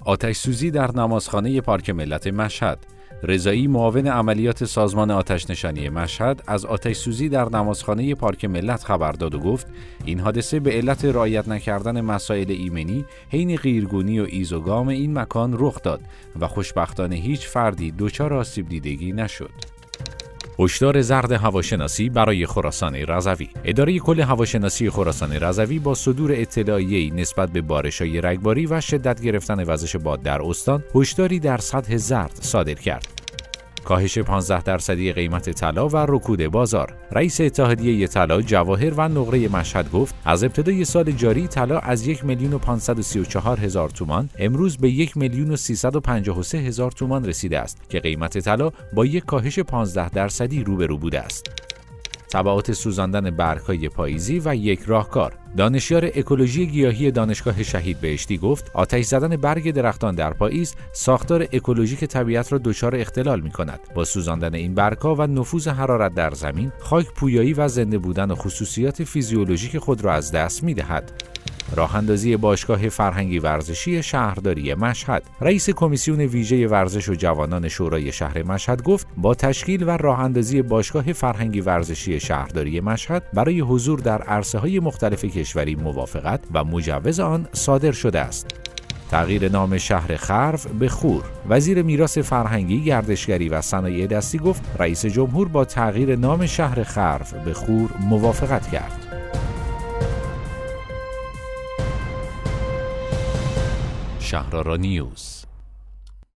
آتش‌سوزی در نمازخانه پارک ملت مشهد. رضایی معاون عملیات سازمان آتش‌نشانی مشهد از آتش‌سوزی در نمازخانه پارک ملت خبر داد و گفت این حادثه به علت رعایت نکردن مسائل ایمنی حین قیرگونی و ایزوگام این مکان رخ داد و خوشبختانه هیچ فردی دچار آسیب دیدگی نشد. هشدار زرد هواشناسی برای خراسان رضوی. اداره کل هواشناسی خراسان رضوی با صدور اطلاعیه‌ای نسبت به بارش‌های رگباری و شدت گرفتن وزش باد در استان، هشداری در سطح زرد صادر کرد. کاهش 15% قیمت طلا و رکود بازار. رئیس اتحادیه طلا، جواهر و نقره مشهد گفت از ابتدای سال جاری طلا از 1,534,000 تومان امروز به 1,353,000 تومان رسیده است که قیمت طلا با یک کاهش 15% روبرو بوده است. تبعات سوزاندن برگ‌های پاییزی و یک راهکار. دانشیار اکولوژی گیاهی دانشگاه شهید بهشتی گفت آتش زدن برگ درختان در پاییز ساختار اکولوژیک طبیعت را دچار اختلال می‌کند. با سوزاندن این برگ‌ها و نفوذ حرارت در زمین، خاک پویایی و زنده بودن و خصوصیات فیزیولوژیک خود را از دست می‌دهد. راه اندازی باشگاه فرهنگی ورزشی شهرداری مشهد. رئیس کمیسیون ویژه ورزش و جوانان شورای شهر مشهد گفت با تشکیل و راه اندازی باشگاه فرهنگی ورزشی شهرداری مشهد برای حضور در عرصه‌های مختلف کشوری موافقت و مجوز آن صادر شده است. تغییر نام شهر خرو به خور. وزیر میراث فرهنگی، گردشگری و صنایع دستی گفت رئیس جمهور با تغییر نام شهر خرو به خور موافقت کرد. شهرآرا نیوز.